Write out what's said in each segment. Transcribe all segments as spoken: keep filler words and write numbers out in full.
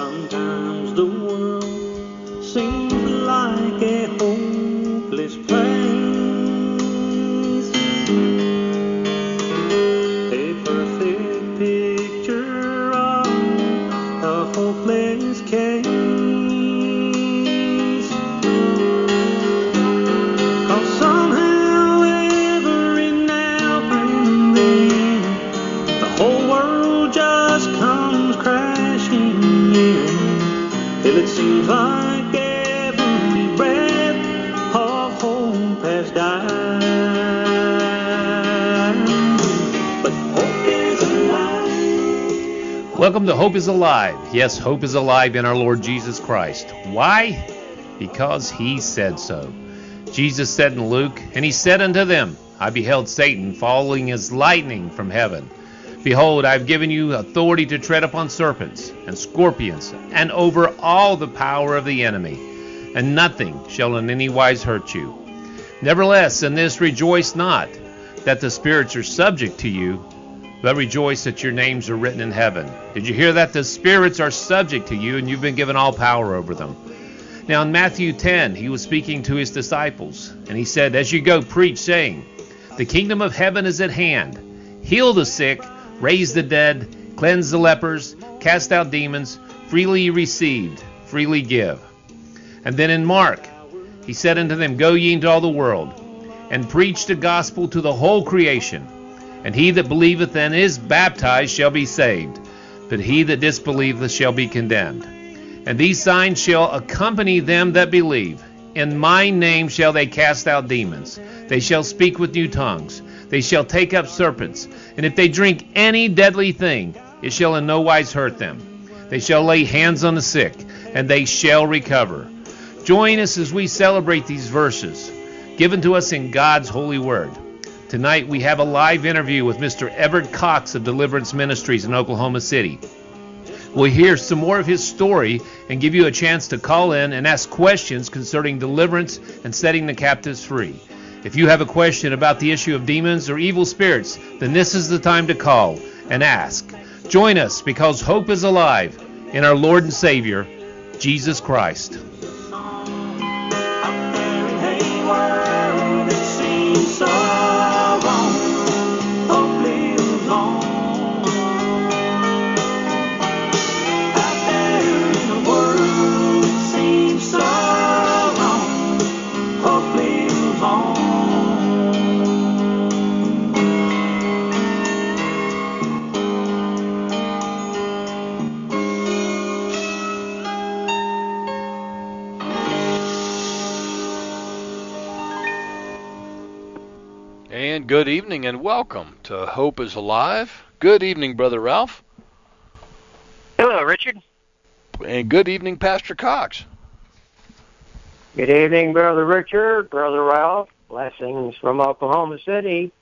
Sometimes the world seems like a hopeless place, a perfect picture of a hopeless case. 'Cause somehow every now and then the whole world just comes crashing in, till it seems like every breath of hope has died. But hope is alive. Welcome to Hope is Alive. Yes, hope is alive in our Lord Jesus Christ. Why? Because he said so. Jesus said in Luke, "And he said unto them, I beheld Satan falling as lightning from heaven. Behold, I have given you authority to tread upon serpents and scorpions, and over all the power of the enemy, and nothing shall in any wise hurt you. Nevertheless, in this rejoice not, that the spirits are subject to you, but rejoice that your names are written in heaven." Did you hear that? The spirits are subject to you, and you've been given all power over them. Now in Matthew ten, he was speaking to his disciples, and he said, "As you go, preach, saying, the kingdom of heaven is at hand. Heal the sick, raise the dead, cleanse the lepers, cast out demons. Freely received, freely give." And then in Mark, he said unto them, "Go ye into all the world, and preach the gospel to the whole creation. And he that believeth and is baptized shall be saved, but he that disbelieveth shall be condemned. And these signs shall accompany them that believe. In my name shall they cast out demons. They shall speak with new tongues. They shall take up serpents. And if they drink any deadly thing, it shall in no wise hurt them. They shall lay hands on the sick, and they shall recover." Join us as we celebrate these verses given to us in God's holy word. Tonight we have a live interview with Mister Everett Cox of Deliverance Ministries in Oklahoma City. We'll hear some more of his story and give you a chance to call in and ask questions concerning deliverance and setting the captives free. If you have a question about the issue of demons or evil spirits, then this is the time to call and ask. Join us, because hope is alive in our Lord and Savior, Jesus Christ. And good evening and welcome to Hope is Alive. Good evening, Brother Ralph. Hello, Richard. And good evening, Pastor Cox. Good evening, Brother Richard, Brother Ralph. Blessings from Oklahoma City.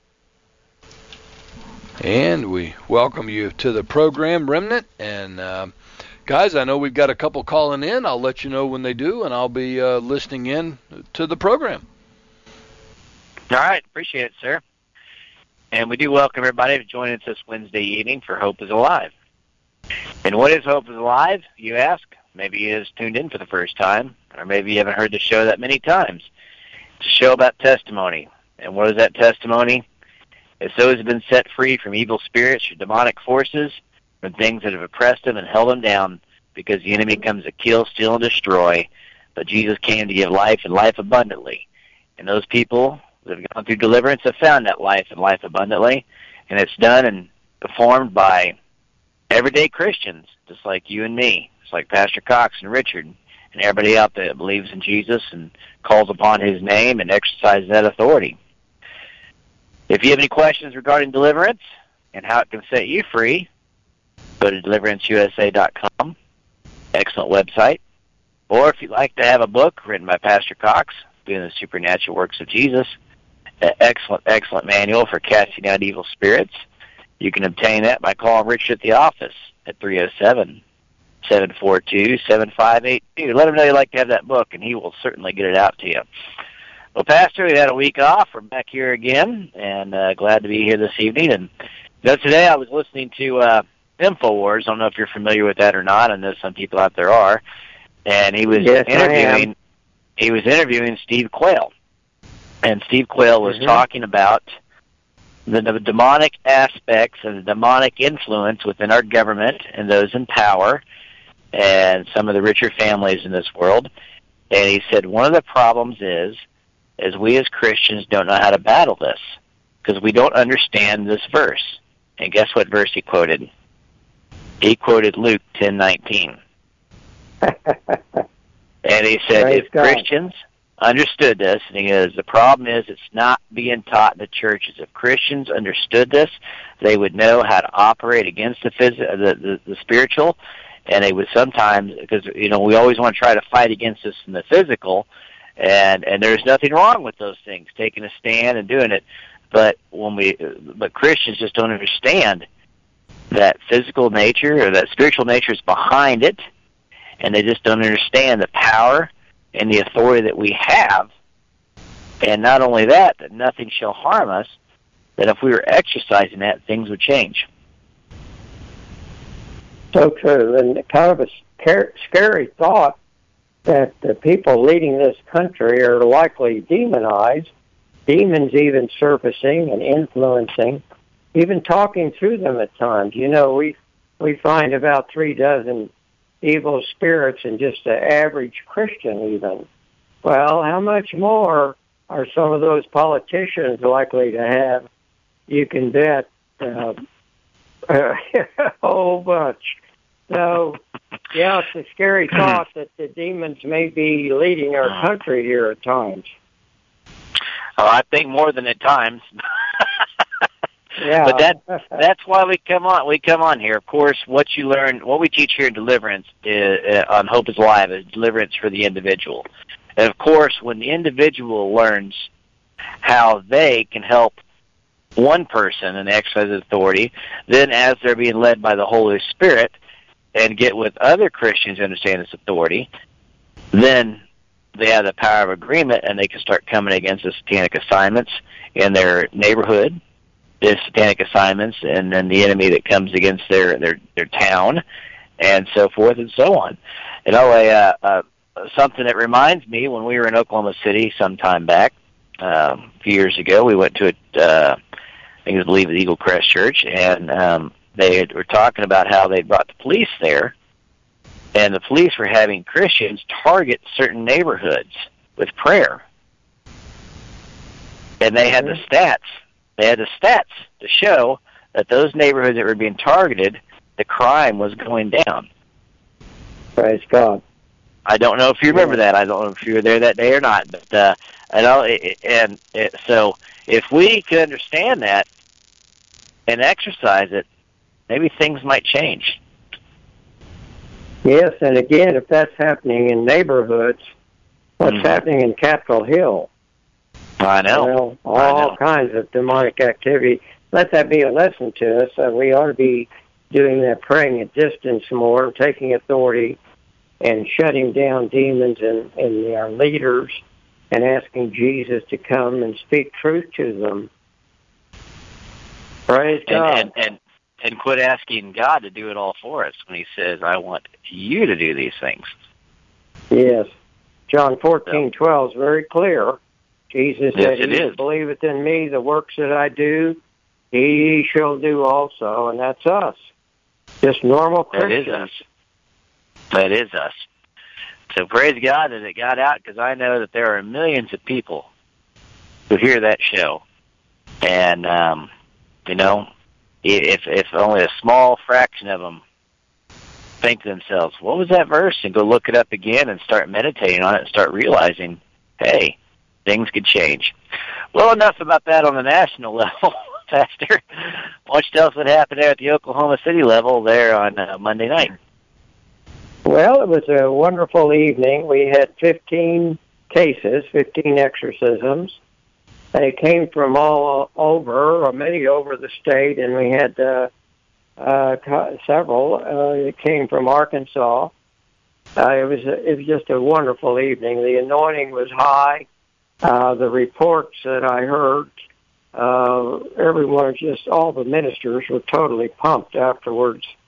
And we welcome you to the program, Remnant. And uh, guys, I know we've got a couple calling in. I'll let you know when they do, and I'll be uh, listening in to the program. All right, appreciate it, sir. And we do welcome everybody to join us this Wednesday evening for Hope is Alive. And what is Hope is Alive, you ask? Maybe you just tuned in for the first time, or maybe you haven't heard the show that many times. It's a show about testimony. And what is that testimony? It's those who have been set free from evil spirits or demonic forces, from things that have oppressed them and held them down, because the enemy comes to kill, steal, and destroy. But Jesus came to give life and life abundantly. And those people that have gone through deliverance have found that life and life abundantly, and it's done and performed by everyday Christians, just like you and me, just like Pastor Cox and Richard, and everybody out there that believes in Jesus and calls upon his name and exercises that authority. If you have any questions regarding deliverance and how it can set you free, go to deliverance u s a dot com, excellent website. Or if you'd like to have a book written by Pastor Cox, Doing the Supernatural Works of Jesus, an excellent, excellent manual for casting out evil spirits. You can obtain that by calling Richard at the office at three oh seven, seven four two, seven five eight two. Let him know you'd like to have that book, and he will certainly get it out to you. Well, Pastor, we had a week off. We're back here again, and uh, glad to be here this evening. And you know, today I was listening to uh, InfoWars. I don't know if you're familiar with that or not. I know some people out there are. And he was Yes, I interviewing am. he was interviewing Steve Quayle. And Steve Quayle was Mhm. talking about the, the demonic aspects and the demonic influence within our government and those in power and some of the richer families in this world. And he said one of the problems is, is we as Christians don't know how to battle this because we don't understand this verse. And guess what verse he quoted? He quoted Luke ten nineteen. And he said, Praise if God. Christians understood this, and he goes, the problem is it's not being taught in the churches. If Christians understood this, they would know how to operate against the, phys- the, the, the spiritual, and they would sometimes, because, you know, we always want to try to fight against this in the physical, and, and there's nothing wrong with those things, taking a stand and doing it. But when we, but Christians just don't understand that physical nature or that spiritual nature is behind it, and they just don't understand the power and the authority that we have. And not only that, that nothing shall harm us, that if we were exercising that, things would change. So true, and kind of a scary, scary thought that the people leading this country are likely demonized, demons even surfacing and influencing, even talking through them at times. You know, we we find about three dozen evil spirits in just the average Christian even. Well, how much more are some of those politicians likely to have? You can bet uh, a whole bunch. So, yeah, it's a scary thought that the demons may be leading our country here at times. Oh, I think more than at times. Yeah. But that that's why we come on. We come on here. Of course, what you learn, what we teach here in Deliverance is, uh, on Hope is Alive is deliverance for the individual. And of course, when the individual learns how they can help one person and exercise authority, then as they're being led by the Holy Spirit and get with other Christians who understand this authority, then they have the power of agreement and they can start coming against the satanic assignments in their neighborhood, the satanic assignments, and then the enemy that comes against their their, their town, and so forth and so on. You know, a, uh, uh, something that reminds me, when we were in Oklahoma City some time back, um, a few years ago, we went to a, uh, I think it was, I believe, the Eagle Crest Church, and um, they had, were talking about how they brought the police there, and the police were having Christians target certain neighborhoods with prayer. And they had the stats. They had the stats to show that those neighborhoods that were being targeted, the crime was going down. Praise God. I don't know if you remember that. I don't know if you were there that day or not. But uh, I know, it, and it, so if we could understand that and exercise it, maybe things might change. Yes, and again, if that's happening in neighborhoods, what's Mhm. happening in Capitol Hill? I know. Well, I all know. kinds of demonic activity. Let that be a lesson to us. Uh, we ought to be doing that, praying at distance more, taking authority, and shutting down demons and, and our leaders, and asking Jesus to come and speak truth to them. Praise And, God. and, and, and quit asking God to do it all for us when he says, I want you to do these things. Yes. John fourteen twelve is very clear. Jesus Yes, said, it he is. that believeth in me, the works that I do, he shall do also, and that's us. Just normal That is Christians. us. That is us. So praise God that it got out, because I know that there are millions of people who hear that show. And, um, you know, if if only a small fraction of them think to themselves, what was that verse? And go look it up again and start meditating on it and start realizing, hey, things could change. Well, enough about that on the national level, Pastor. Why don't you tell us what happened there at the Oklahoma City level there on uh, Monday night? Well, it was a wonderful evening. We had fifteen cases, fifteen exorcisms. They came from all over, or many over the state, and we had uh, uh, several. Uh, it came from Arkansas. Uh, it was a, it was just a wonderful evening. The anointing was high. Uh, the reports that I heard, uh, everyone, just all the ministers were totally pumped afterwards.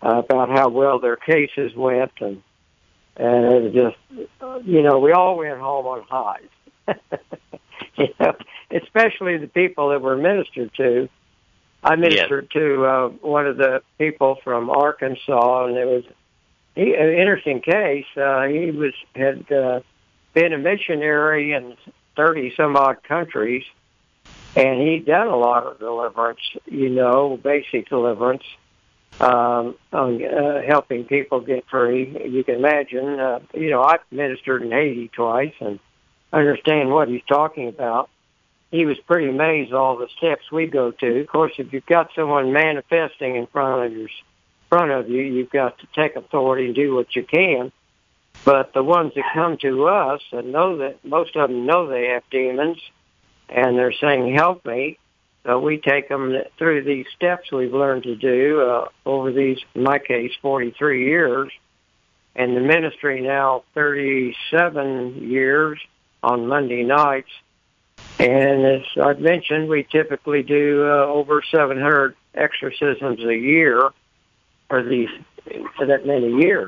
uh, about how well their cases went, and and it was just, you know, we all went home on highs. You know, especially the people that were ministered to. I ministered yes. to uh, one of the people from Arkansas, and it was he, an interesting case. Uh, he was had uh, been a missionary in thirty some odd countries, and he'd done a lot of deliverance. You know, basic deliverance, um, on uh, helping people get free. You can imagine. Uh, you know, I've ministered in Haiti twice, and understand what he's talking about. He was pretty amazed at all the steps we go to. Of course, if you've got someone manifesting in front of your front of you, you've got to take authority and do what you can. But the ones that come to us and know that most of them know they have demons, and they're saying, "Help me," so we take them through these steps we've learned to do uh, over these, in my case, forty-three years, and the ministry now thirty-seven years on Monday nights. And as I've mentioned, we typically do uh, over seven hundred exorcisms a year for these for that many years.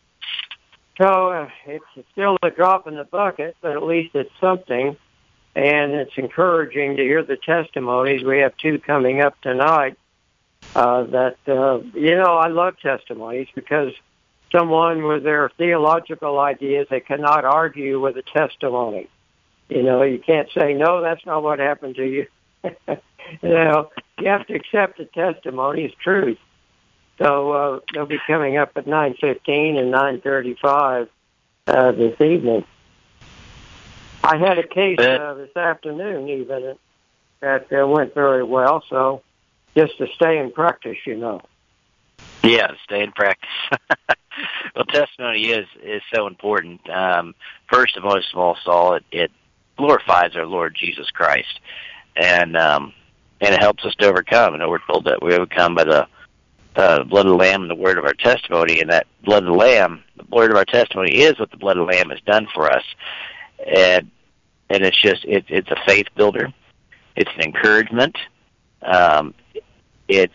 So uh, it's still a drop in the bucket, but at least it's something. And it's encouraging to hear the testimonies. We have two coming up tonight. Uh, that uh, you know, I love testimonies because someone with their theological ideas, they cannot argue with a testimony. You know, you can't say, no, that's not what happened to you. You know, you have to accept the testimony as truth. So uh, they'll be coming up at nine fifteen and nine thirty-five uh, this evening. I had a case uh, this afternoon even that uh, went very well, so just to stay in practice, you know. Yeah, stay in practice. Well, testimony is, is so important. Um, first and most of all, Saul, it, it glorifies our Lord Jesus Christ, and um, and it helps us to overcome. And we're told that we overcome by the uh, blood of the Lamb and the word of our testimony, and that blood of the Lamb, the word of our testimony is what the blood of the Lamb has done for us. And and it's just, it, it's a faith builder. It's an encouragement. Um, it's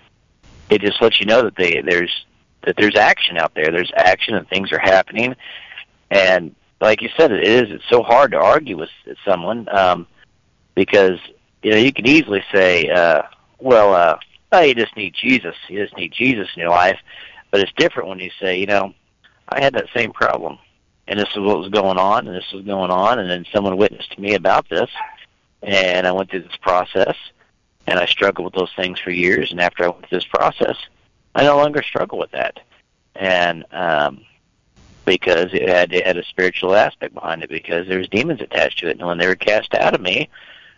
It just lets you know that they, there's that there's action out there. There's action and things are happening. And like you said, it is. It's so hard to argue with someone um, because, you know, you can easily say, uh, well, uh, oh, you just need Jesus. You just need Jesus in your life. But it's different when you say, you know, I had that same problem, and this is what was going on, and this was going on, and then someone witnessed to me about this, and I went through this process, and I struggled with those things for years, and after I went through this process, I no longer struggle with that. And um, because it had, it had a spiritual aspect behind it, because there's demons attached to it, and when they were cast out of me,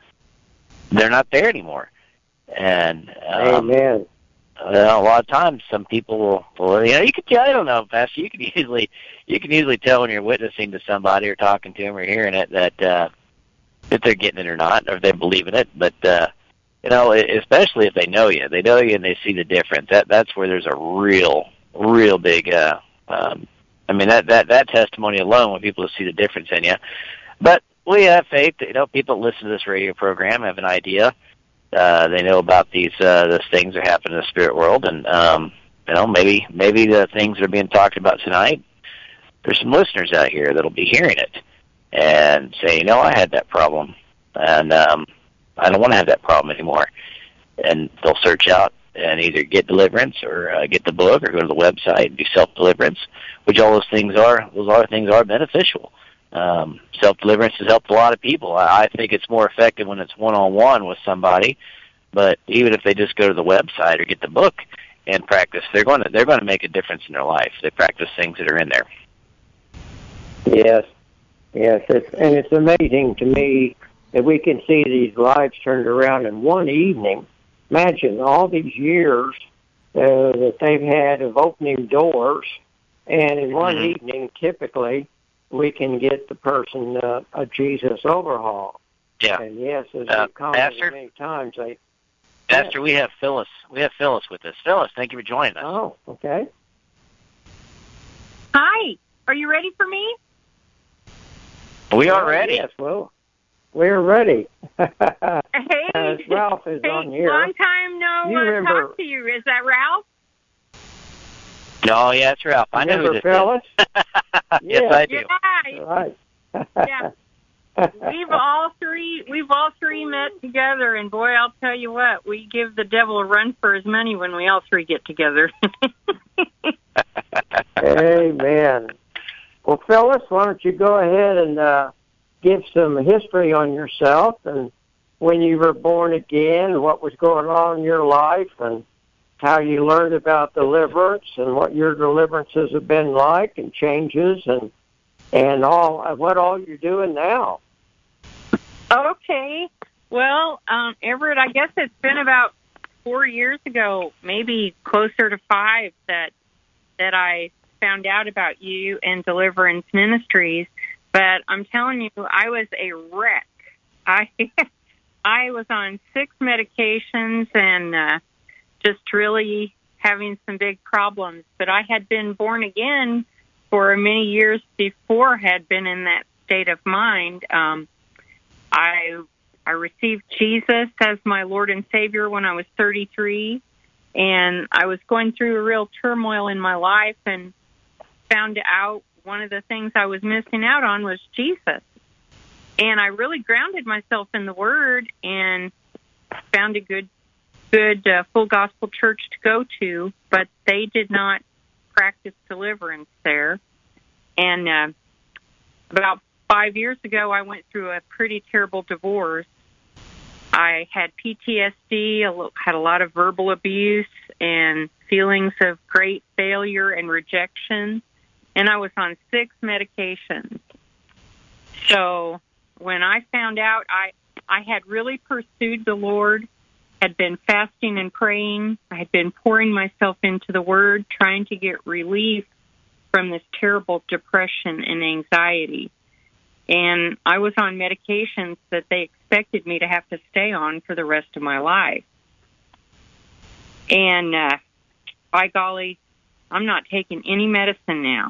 they're not there anymore. And um, Amen. Well, a lot of times, some people will, well, you know, you can tell. I don't know, Pastor. You can easily, you can easily tell when you're witnessing to somebody or talking to them or hearing it that uh, if they're getting it or not, or if they believe in it. But uh, you know, especially if they know you, they know you and they see the difference. That that's where there's a real, real big. Uh, um, I mean, that that that testimony alone, when people see the difference in you. But we have faith. You know, people listen to this radio program have an idea. Uh, they know about these uh, these things that happen in the spirit world, and um, you know, maybe maybe the things that are being talked about tonight, there's some listeners out here that'll be hearing it and say, you know, I had that problem, and um, I don't want to have that problem anymore. And they'll search out and either get deliverance or uh, get the book or go to the website and do self-deliverance, which all those things are. Those other things are beneficial. Um, self-deliverance has helped a lot of people. I, I think it's more effective when it's one-on-one with somebody, but even if they just go to the website or get the book and practice, they're going to they're going to make a difference in their life. They practice things that are in there. Yes, yes, it's, and it's amazing to me that we can see these lives turned around in one evening. Imagine all these years uh, that they've had of opening doors, and in one mm-hmm. evening, typically, we can get the person uh, a Jesus overhaul. Yeah. And yes, as uh, we've commented many times, they. Pastor, yes. we have Phyllis. We have Phyllis with us. Phyllis, thank you for joining us. Oh, okay. Hi. Are you ready for me? We are ready. Yes, well, we're ready. Hey. uh, Ralph is hey, on here. Long time no you uh, remember... talk to you. Is that Ralph? No, yeah, it's Ralph. I know who Remember this Phyllis? is. Yes, Yeah. I do. Yeah, Right. yeah. We've all three we've all three met together, and boy, I'll tell you what, we give the devil a run for his money when we all three get together. Amen. Well, Phyllis, why don't you go ahead and uh, give some history on yourself and when you were born again, what was going on in your life, and how you learned about deliverance and what your deliverances have been like and changes and and all what all you're doing now. Okay. Well, um, Everett, I guess it's been about four years ago, maybe closer to five, that that I found out about you and Deliverance Ministries. But I'm telling you, I was a wreck. I I was on six medications and uh, just really having some big problems. But I had been born again for many years before, had been in that state of mind. Um, I I received Jesus as my Lord and Savior when I was thirty-three, and I was going through a real turmoil in my life and found out one of the things I was missing out on was Jesus. And I really grounded myself in the Word and found a good, good uh, full gospel church to go to, but they did not practice deliverance there. And uh, about five years ago, I went through a pretty terrible divorce. I had P T S D, a lo- had a lot of verbal abuse and feelings of great failure and rejection, and I was on six medications. So when I found out, I, I had really pursued the Lord, had been fasting and praying. I had been pouring myself into the Word, trying to get relief from this terrible depression and anxiety. And I was on medications that they expected me to have to stay on for the rest of my life. And uh, by golly, I'm not taking any medicine now.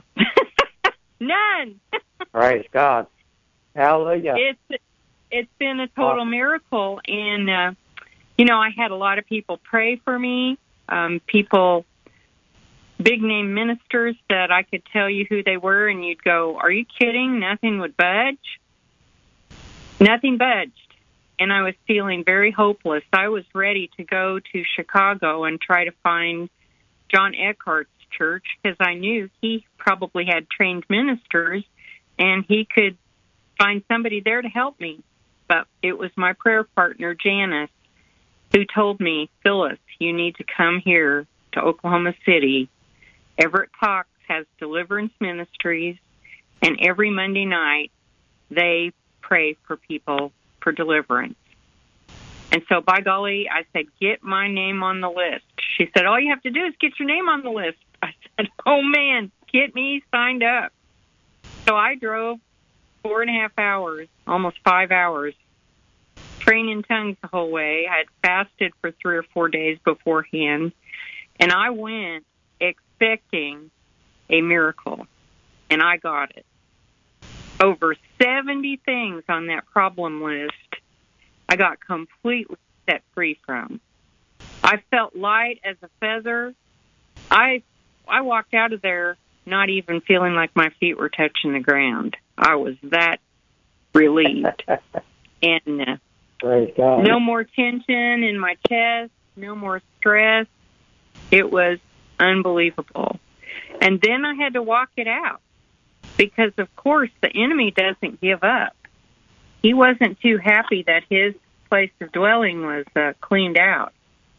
None. Praise God. Hallelujah. It's it's been a total awesome. miracle, and uh, you know, I had a lot of people pray for me. Um, people, big name ministers that I could tell you who they were, and you'd go, "Are you kidding? Nothing would budge." Nothing budged, and I was feeling very hopeless. I was ready to go to Chicago and try to find John Eckhart's church because I knew he probably had trained ministers, and he could find somebody there to help me. But it was my prayer partner, Janice, who told me, "Phyllis, you need to come here to Oklahoma City. Everett Cox has Deliverance Ministries, and every Monday night they pray for people for deliverance." And so, by golly, I said, "Get my name on the list." She said, "All you have to do is get your name on the list." I said, "Oh, man, get me signed up." So I drove four and a half hours, almost five hours, praying in tongues the whole way. I had fasted for three or four days beforehand, and I went expecting a miracle, and I got it. Over seventy things on that problem list I got completely set free from. I felt light as a feather. I I walked out of there not even feeling like my feet were touching the ground. I was that relieved. And uh, Praise God. No more tension in my chest, no more stress. It was unbelievable. And then I had to walk it out because, of course, the enemy doesn't give up. He wasn't too happy that his place of dwelling was uh, cleaned out.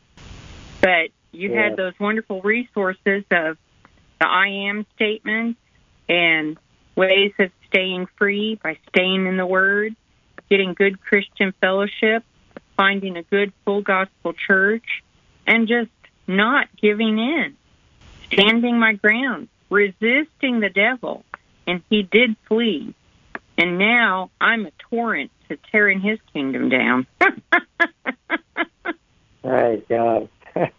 But you Yeah. had those wonderful resources of the I am statement and ways of staying free by staying in the Word, getting good Christian fellowship, finding a good full gospel church, and just not giving in, standing my ground, resisting the devil, and he did flee. And now I'm a torrent to tearing his kingdom down. Praise God.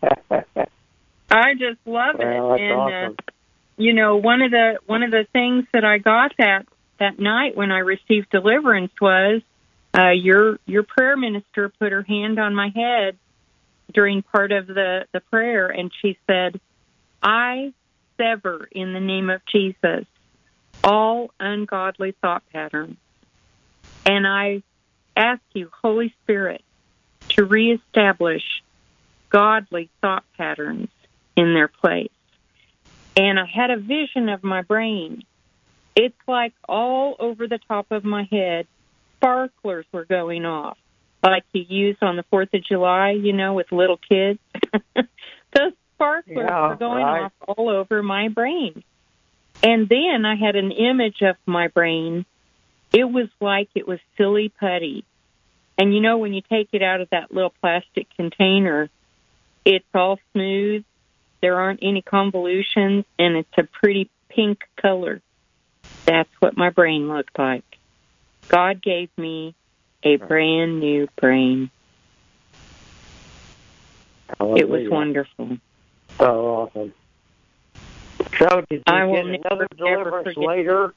I just love Well, it. that's And awesome. uh, you know, one of the one of the things that I got that that night when I received deliverance was uh, your your prayer minister put her hand on my head during part of the, the prayer, and she said, "I sever in the name of Jesus all ungodly thought patterns. And I ask you, Holy Spirit, to reestablish godly thought patterns in their place. And I had a vision of my brain. It's like all over the top of my head, sparklers were going off, like you use on the fourth of July, you know, with little kids. Those sparklers Yeah, were going right. off all over my brain. And then I had an image of my brain. It was like it was silly putty. And, you know, when you take it out of that little plastic container, it's all smooth. There aren't any convolutions, and it's a pretty pink color. That's what my brain looked like. God gave me a brand new brain. Hallelujah. It was wonderful. So awesome. So did you I will get never, another never deliverance forget. later?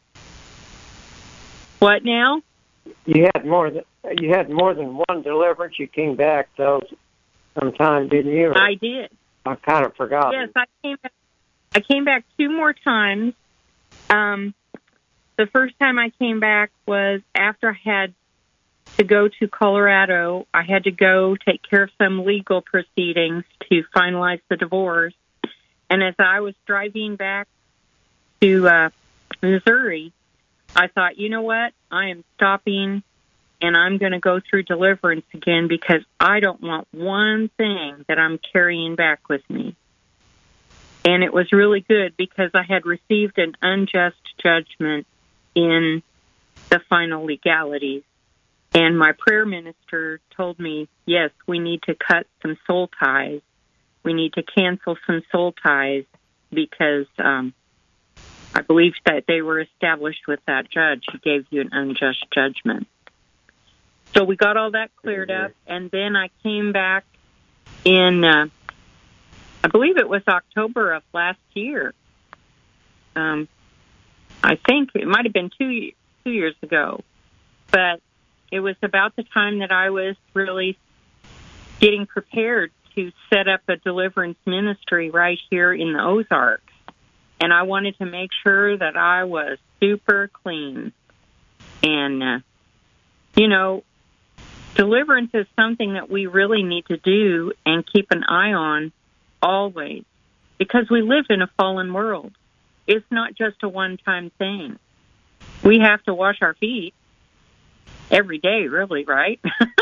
What now? You had more than you had more than one deliverance. You came back though sometime, didn't you? Or I did. I kind of forgot. Yes, I came back. I came back two more times. Um, the first time I came back was after I had to go to Colorado. I had to go take care of some legal proceedings to finalize the divorce. And as I was driving back to uh, Missouri, I thought, you know what? I am stopping, and I'm going to go through deliverance again because I don't want one thing that I'm carrying back with me. And it was really good because I had received an unjust judgment in the final legalities. And my prayer minister told me, yes, we need to cut some soul ties. We need to cancel some soul ties because um, I believe that they were established with that judge. He gave you an unjust judgment. So we got all that cleared up, and then I came back in, uh, I believe it was October of last year. Um, I think it might have been two two years ago, but it was about the time that I was really getting prepared to set up a deliverance ministry right here in the Ozarks. And I wanted to make sure that I was super clean. And, uh, you know, deliverance is something that we really need to do and keep an eye on always, because we live in a fallen world. It's not just a one-time thing. We have to wash our feet every day, really, right?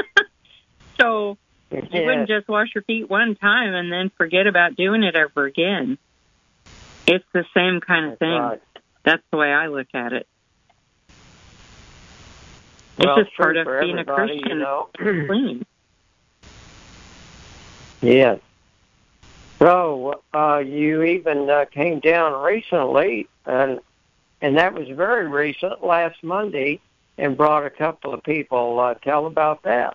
So you Yeah. wouldn't just wash your feet one time and then forget about doing it ever again. It's the same kind of That's thing. right. That's the way I look at it. Well, It's just true part of for being a everybody, Christian. you know. Clean. Yes. So uh, you even uh, came down recently, and and that was very recent, last Monday, and brought a couple of people. Uh, tell about that.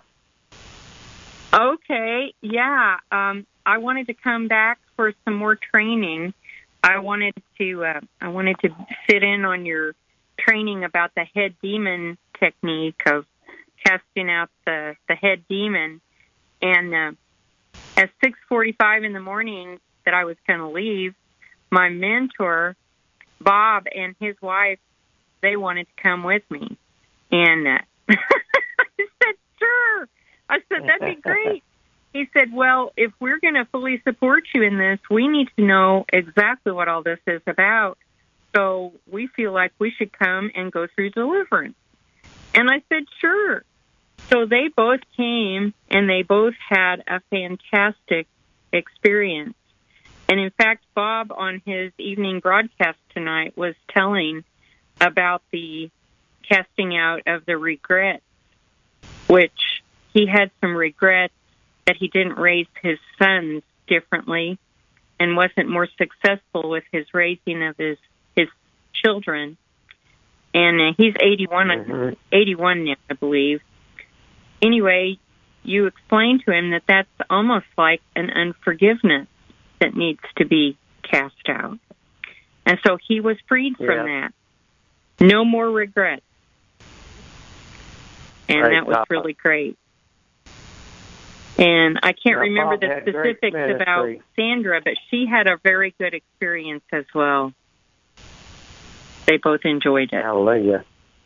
Okay, yeah. Um, I wanted to come back for some more training. I wanted to uh, I wanted to sit in on your training about the head demon technique of casting out the, the head demon. And uh, at six forty-five in the morning that I was going to leave, my mentor, Bob, and his wife, they wanted to come with me. And uh, I said, sure. I said, that'd be great. He said, well, if we're going to fully support you in this, we need to know exactly what all this is about. So we feel like we should come and go through deliverance. And I said, sure. So they both came, and they both had a fantastic experience. And in fact, Bob, on his evening broadcast tonight, was telling about the casting out of the regrets, which he had some regrets that he didn't raise his sons differently and wasn't more successful with his raising of his, his children. And uh, he's eighty-one, Mm-hmm. eighty-one now, I believe. Anyway, you explained to him that that's almost like an unforgiveness that needs to be cast out. And so he was freed Yeah. from that. No more regrets. And Great that was job. really great. And I can't Now, remember Bob the had great specifics about ministry. Sandra, but she had a very good experience as well. They both enjoyed it. Hallelujah.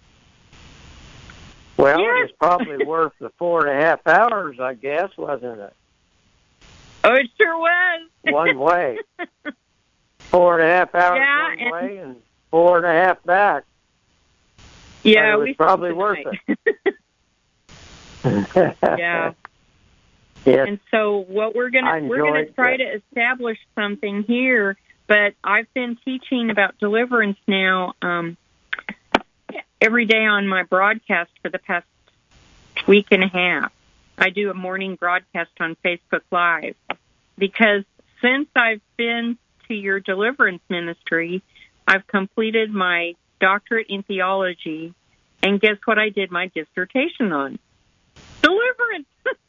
Well, Yes. it was probably worth the four and a half hours, I guess, wasn't it? Oh, it sure was. One way. Four and a half hours Yeah, one and- way and four and a half back. Yeah, But it was we probably spent worth the night. Yeah. Yes. And so what we're I gonna we're gonna enjoyed try that. to establish something here. But I've been teaching about deliverance now um, every day on my broadcast for the past week and a half. I do a morning broadcast on Facebook Live because since I've been to your deliverance ministry, I've completed my doctorate in theology, and guess what I did my dissertation on? Deliverance.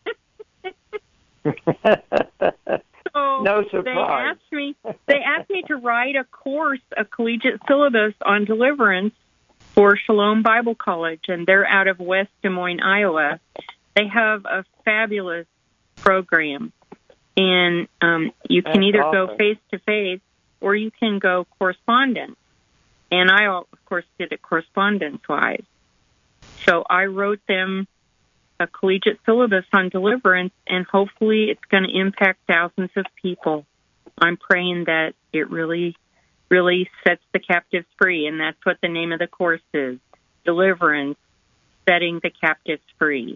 So No they surprise. asked me they asked me to write a course, a collegiate syllabus on deliverance for Shalom Bible College, and they're out of West Des Moines, Iowa. They have a fabulous program, and um, you can That's either go awesome. face to face or you can go correspondence. And I, of course, did it correspondence wise. So I wrote them a collegiate syllabus on deliverance, and hopefully it's going to impact thousands of people. I'm praying that it really, really sets the captives free, and that's what the name of the course is, Deliverance, Setting the Captives Free.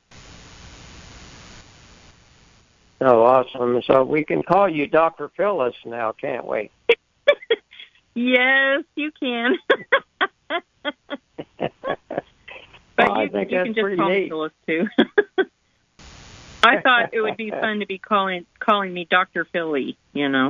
Oh, awesome. So we can call you Doctor Phyllis now, can't we? Yes, you can. But I you, think you that's can just pretty call me neat. Phyllis, too. I thought it would be fun to be calling calling me Doctor Philly, you know.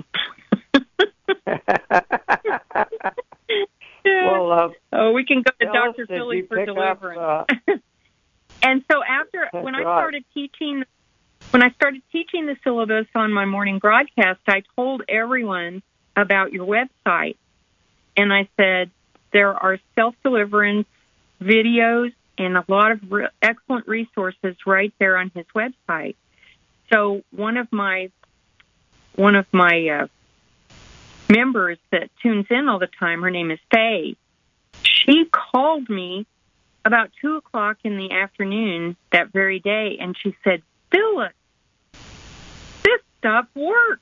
Well, uh, oh, we can go to Phyllis, Doctor did Philly you for pick up, deliverance. uh, And so after, That's when I right. started teaching, when I started teaching the syllabus on my morning broadcast, I told everyone about your website. And I said, there are self-deliverance videos and a lot of re- excellent resources right there on his website. So one of my one of my uh, members that tunes in all the time, her name is Faye. She called me about two o'clock in the afternoon that very day, and she said, "Phyllis, this stuff works."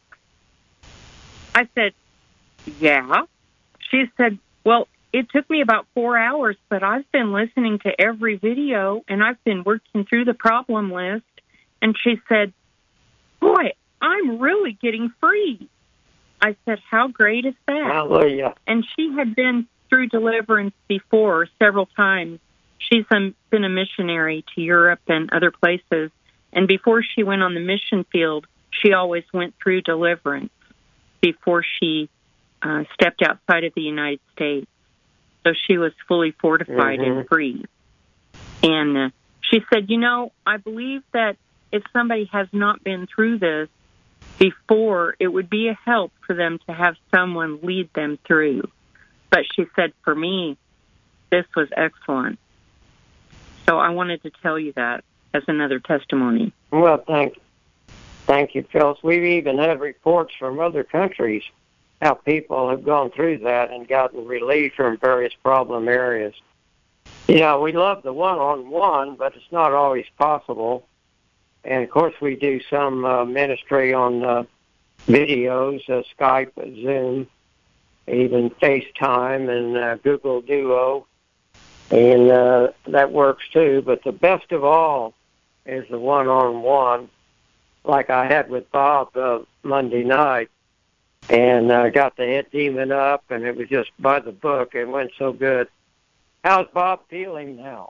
I said, "Yeah." She said, "Well, it took me about four hours, but I've been listening to every video, and I've been working through the problem list." And she said, "Boy, I'm really getting free." I said, "How great is that?" Hallelujah. And she had been through deliverance before several times. She's um, been a missionary to Europe and other places. And before she went on the mission field, she always went through deliverance before she uh, stepped outside of the United States. So she was fully fortified Mhm. and free. And uh, she said, you know, I believe that if somebody has not been through this before, it would be a help for them to have someone lead them through. But she said, for me, this was excellent. So I wanted to tell you that as another testimony. Well, thank, thank you, Phyllis. We've even had reports from other countries how people have gone through that and gotten relief from various problem areas. You know, we love the one-on-one, but it's not always possible. And, of course, we do some uh, ministry on uh, videos, uh, Skype, Zoom, even FaceTime and uh, Google Duo. And uh, that works, too. But the best of all is the one-on-one, like I had with Bob uh, Monday night. And I uh, got the head demon up, and it was just by the book. It went so good. How's Bob feeling now?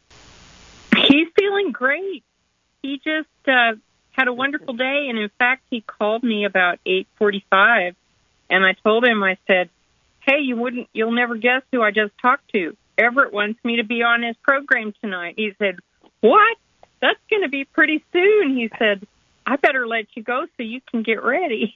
He's feeling great. He just uh, had a wonderful day, and in fact, he called me about eight forty-five, and I told him, I said, hey, you wouldn't, you'll never guess who I just talked to. Everett wants me to be on his program tonight. He said, what? That's going to be pretty soon. He said, I better let you go so you can get ready.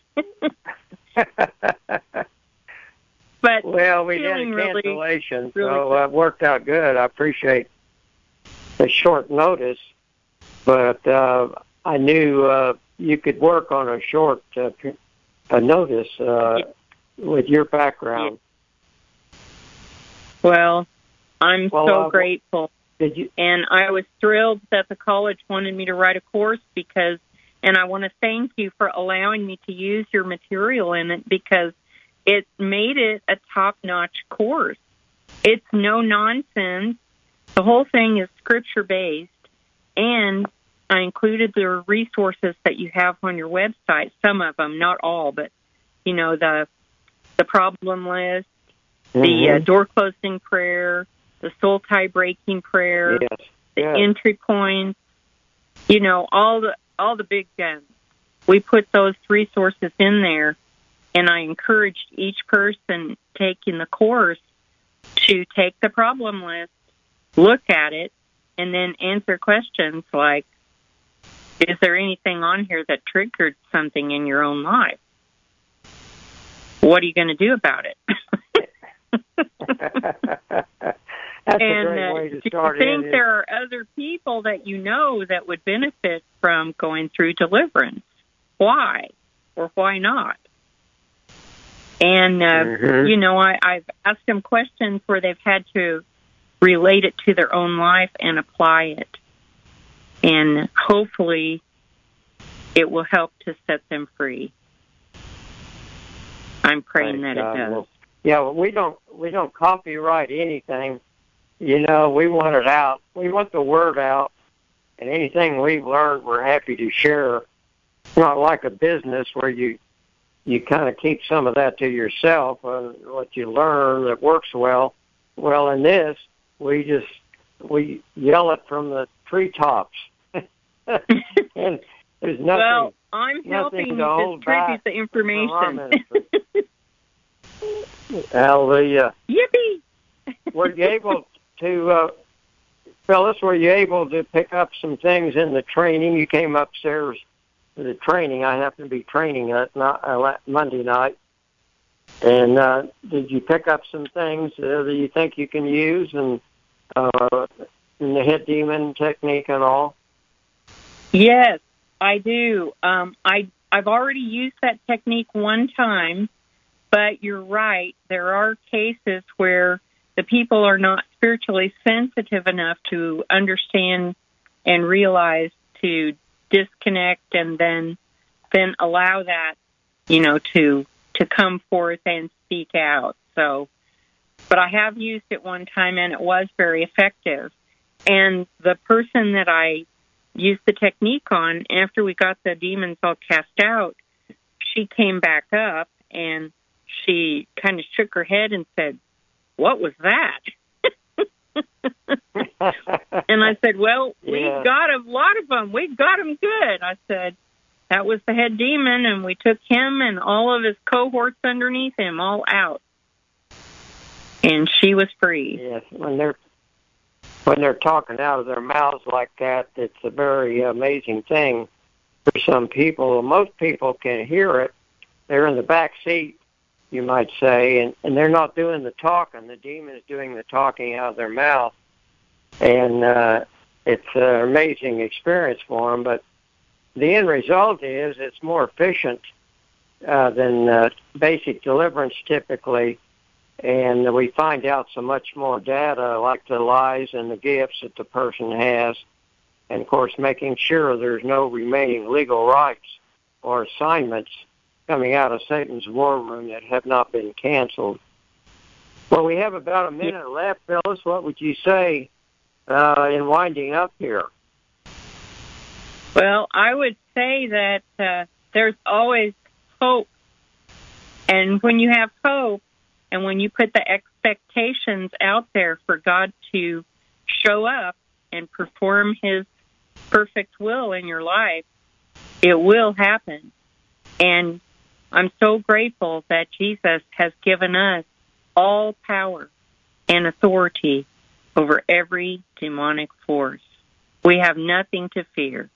But well, we had a feeling really, cancellation, really so uh, it worked out good. I appreciate the short notice, but uh, I knew uh, you could work on a short uh, a notice uh, with your background. Well, I'm Well, so uh, grateful. Did you? And I was thrilled that the college wanted me to write a course because, and I want to thank you for allowing me to use your material in it because it made it a top-notch course. It's no nonsense. The whole thing is scripture-based, and I included the resources that you have on your website, some of them, not all, but, you know, the the problem list, Mm-hmm. the uh, door closing prayer, the soul tie breaking prayer, Yes. the Yes. entry points, you know, all the all the big guns. We put those resources in there, and I encouraged each person taking the course to take the problem list, look at it, and then answer questions like, is there anything on here that triggered something in your own life? What are you going to do about it? That's and a great uh, way to do start you think in. there are other people that you know that would benefit from going through deliverance? Why or why not? And, uh, Mhm. you know, I, I've asked them questions where they've had to relate it to their own life and apply it. And hopefully it will help to set them free. I'm praying Thank that God. it does. Well, yeah, well, we don't we don't copyright anything. You know, we want it out. We want the word out, and anything we've learned, we're happy to share. It's not like a business where you you kind of keep some of that to yourself and what you learn that works well. Well, in this, we just we yell it from the treetops, and there's nothing. Well, I'm nothing helping to you hold back distribute the from our information. ministry. Hallelujah. Yippee! Were you able to, uh, Phyllis, were you able to pick up some things in the training? You came upstairs to the training. I happened to be training that not, uh, Monday night. And uh, did you pick up some things uh, that you think you can use and uh, in the head demon technique and all? Yes, I do. Um, I, I've already used that technique one time, but you're right. There are cases where the people are not spiritually sensitive enough to understand and realize to disconnect and then then allow that, you know, to to come forth and speak out. So, but I have used it one time and it was very effective. And the person that I used the technique on, after we got the demons all cast out, she came back up and she kind of shook her head and said, "What was that?" And I said, "Well, we've Yeah. got a lot of them. We've got them good." I said, "That was the head demon, and we took him and all of his cohorts underneath him all out." And she was free. Yes, when they're when they're talking out of their mouths like that, it's a very amazing thing for some people. Most people can hear it. They're in the back seat, you might say, and, and they're not doing the talking. The demon is doing the talking out of their mouth. And uh, it's an amazing experience for them. But the end result is it's more efficient uh, than uh, basic deliverance typically. And we find out so much more data, like the lies and the gifts that the person has. And, of course, making sure there's no remaining legal rights or assignments coming out of Satan's war room that have not been canceled. Well, we have about a minute left, Phyllis. What would you say uh, in winding up here? Well, I would say that uh, there's always hope. And when you have hope, and when you put the expectations out there for God to show up and perform His perfect will in your life, it will happen. And I'm so grateful that Jesus has given us all power and authority over every demonic force. We have nothing to fear.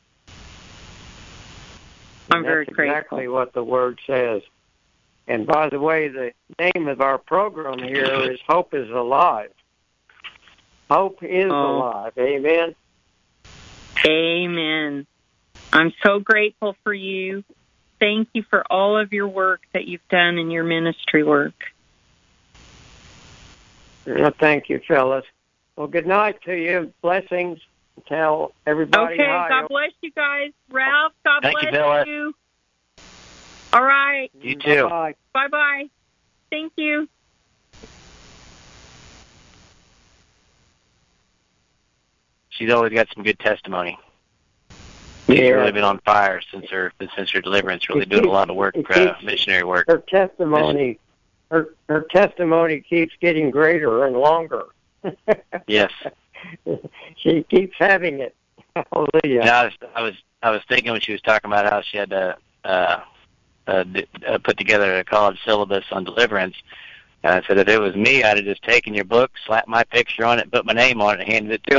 I'm And very that's grateful. exactly what the Word says. And by the way, the name of our program here is Hope is Alive. Hope is Oh. alive. Amen. Amen. I'm so grateful for you. Thank you for all of your work that you've done in your ministry work. Well, thank you, Phyllis. Well, good night to you. Blessings. Tell everybody Okay, hi. God bless you guys. Ralph, God Thank you, bless Phyllis. you. All right. You too. Bye. Bye-bye. Thank you. She's always got some good testimony. Yeah. She's really been on fire since her since her deliverance. Really It doing a keeps- lot of work, it uh, keeps- missionary work. Her testimony, her her testimony keeps getting greater and longer. Yes. She keeps having it. Hallelujah. And I was I was I was thinking when she was talking about how she had to uh, uh, d- uh, put together a college syllabus on deliverance. And I said, if it was me, I'd have just taken your book, slapped my picture on it, put my name on it, and handed it to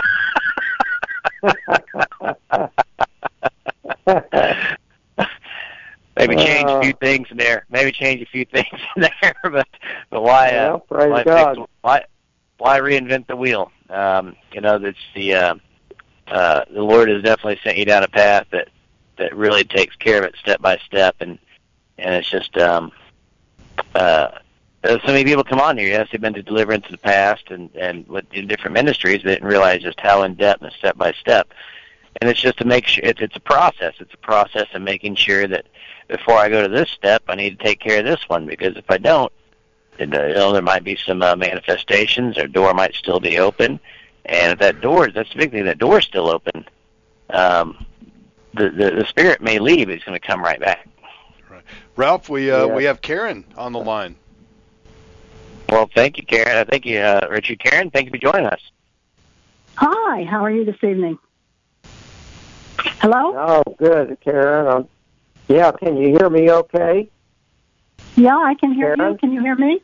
him. Maybe change a few things in there. Maybe change a few things in there. But but why? Uh, Well, praise why, God. fix, why why reinvent the wheel? Um, you know, that's the uh, uh, the Lord has definitely sent you down a path that that really takes care of it step by step, and and it's just um, uh, so many people come on here. Yes, they've been to deliverance in the past, and and with in different ministries, they didn't realize just how in depth and step by step. And it's just to make sure it's, it's a process. It's a process of making sure that before I go to this step, I need to take care of this one, because if I don't, then, uh, you know, there might be some uh, manifestations, or door might still be open. And if that door, that's the big thing, that door's still open, um, the, the the spirit may leave. It's going to come right back. Right. Ralph, we uh, Yeah. we have Karen on the line. Well, thank you, Karen. I thank you, uh, Richard. Karen, thank you for joining us. Hi, how are you this evening? Hello? Oh, good, Karen. Um, yeah, can you hear me okay? Yeah, I can hear Karen? you. Can you hear me?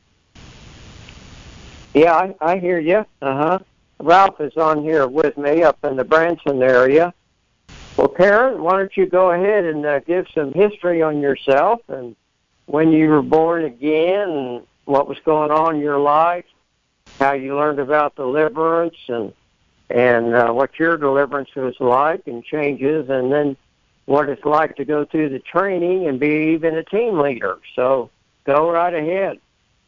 Yeah, I, I hear you. Uh-huh. Ralph is on here with me up in the Branson area. Well, Karen, why don't you go ahead and uh, give some history on yourself and when you were born again and what was going on in your life, how you learned about deliverance and and uh, what your deliverance was like and changes, and then what it's like to go through the training and be even a team leader. So go right ahead.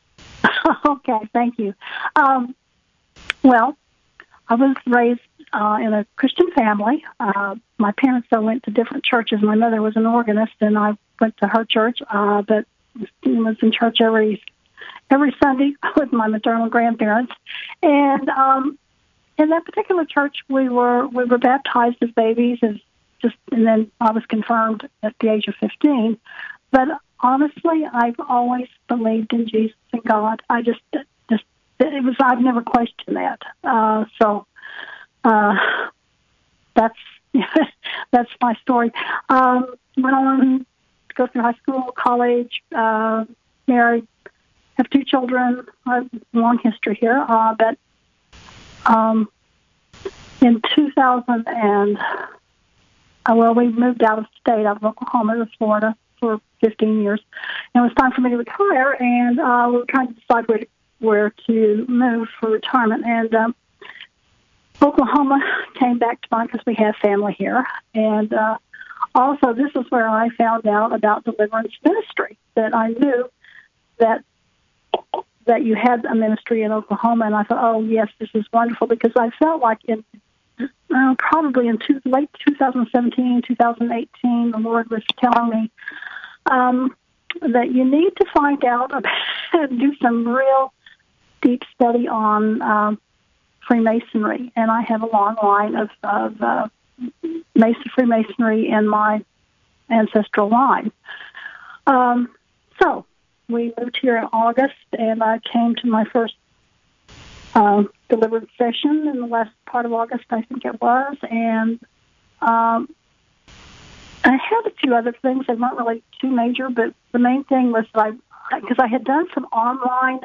Okay, thank you. Um, well, I was raised uh, in a Christian family. Uh, my parents though went to different churches. My mother was an organist, and I went to her church, uh, but was in church every every Sunday with my maternal grandparents. And um, in that particular church, we were we were baptized as babies, as just, and then I was confirmed at the age of fifteen. But honestly, I've always believed in Jesus and God. I just, just it was I've never questioned that. Uh, so uh, that's that's my story. Um, went on to go through high school, college, uh, married, have two children. A long history here, uh, but. Um, in two thousand and, uh, well, we moved out of state, out of Oklahoma to Florida for fifteen years. And it was time for me to retire, and uh, we were trying to decide where to, where to move for retirement. And um, Oklahoma came back to mind because we have family here. And uh, also, this is where I found out about deliverance ministry, that I knew that that you had a ministry in Oklahoma, and I thought, oh, yes, this is wonderful, because I felt like in uh, probably in two, late two thousand seventeen, two thousand eighteen, the Lord was telling me um, that you need to find out about and do some real deep study on um, Freemasonry, and I have a long line of, of uh, Mason Freemasonry in my ancestral line. Um, so, we moved here in August, and I came to my first uh, deliverance session in the last part of August, I think it was. And um, I had a few other things that weren't really too major, but the main thing was like, because I had done some online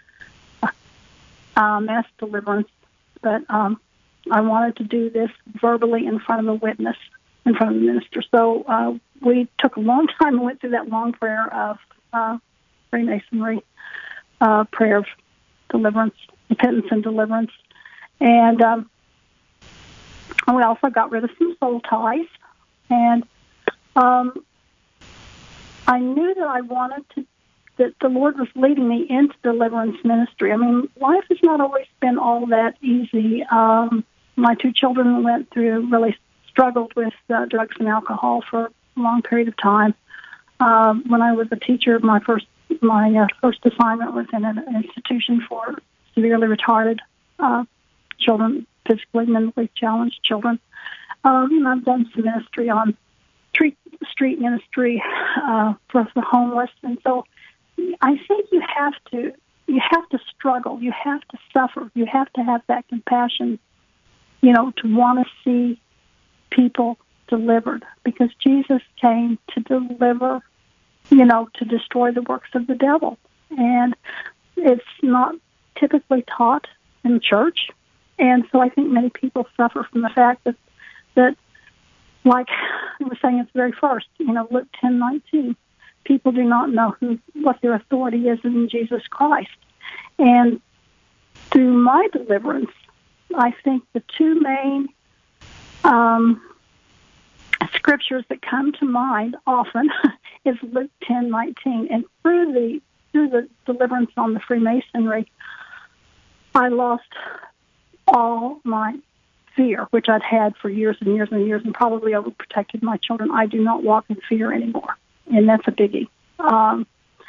uh, mass deliverance, but um, I wanted to do this verbally in front of a witness, in front of the minister. So uh, we took a long time and went through that long prayer of uh, Freemasonry, uh, prayer of deliverance, repentance and deliverance. And um, we also got rid of some soul ties And um, I knew that I wanted to, that the Lord was leading me into deliverance ministry. I mean, life has not always been all that easy. Um, my two children went through, really struggled with uh, drugs and alcohol for a long period of time. Um, when I was a teacher, my first my uh, first assignment was in an institution for severely retarded uh, children, physically, mentally challenged children. Um, and I've done some ministry on street, street ministry uh, for the homeless, and so I think you have to you have to struggle, you have to suffer, you have to have that compassion, you know, to want to see people delivered, because Jesus came to deliver, you know, to destroy the works of the devil. And it's not typically taught in church. And so I think many people suffer from the fact that, that like I was saying at the very first, you know, Luke ten nineteen, people do not know who what their authority is in Jesus Christ. And through my deliverance, I think the two main um, scriptures that come to mind often is Luke ten nineteen, and through the through the deliverance on the Freemasonry, I lost all my fear, which I'd had for years and years and years, and probably overprotected my children. I do not walk in fear anymore, and that's a biggie. Um,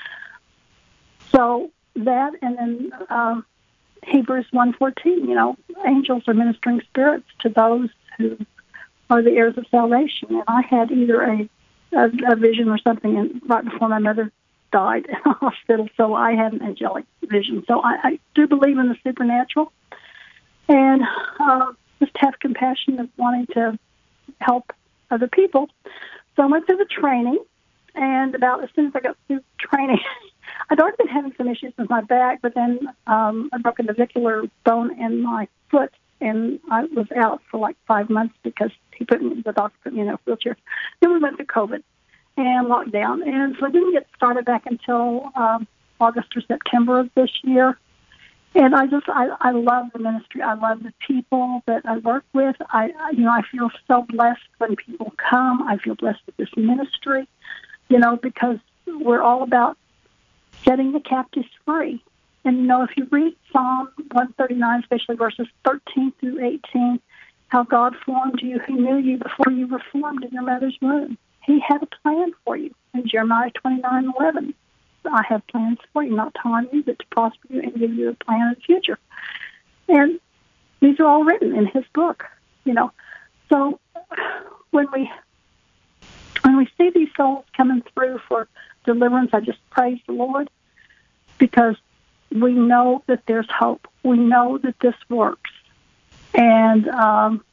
so that, and then um, Hebrews one fourteen, you know, angels are ministering spirits to those who are the heirs of salvation. And I had either a, a, a vision or something in, right before my mother died in the hospital, so I had an angelic vision. So I, I do believe in the supernatural, and uh, just have compassion of wanting to help other people. So I went through the training, and about as soon as I got through training, I'd already been having some issues with my back, but then um, I broke a navicular bone in my foot, and I was out for like five months because he put me, the doctor put me in a wheelchair. Then we went through COVID and lockdown, and so I didn't get started back until um, August or September of this year. And I just, I, I love the ministry. I love the people that I work with. I, I, you know, I feel so blessed when people come. I feel blessed with this ministry, you know, because we're all about setting the captives free. And, you know, if you read Psalm one thirty-nine, especially verses thirteen through eighteen, how God formed you, He knew you before you were formed in your mother's womb. He had a plan for you. In Jeremiah twenty-nine eleven, I have plans for you, not to harm you, but to prosper you and give you a plan of the future. And these are all written in His book, you know. So when we when we see these souls coming through for deliverance, I just praise the Lord, because we know that there's hope. We know that this works. And um,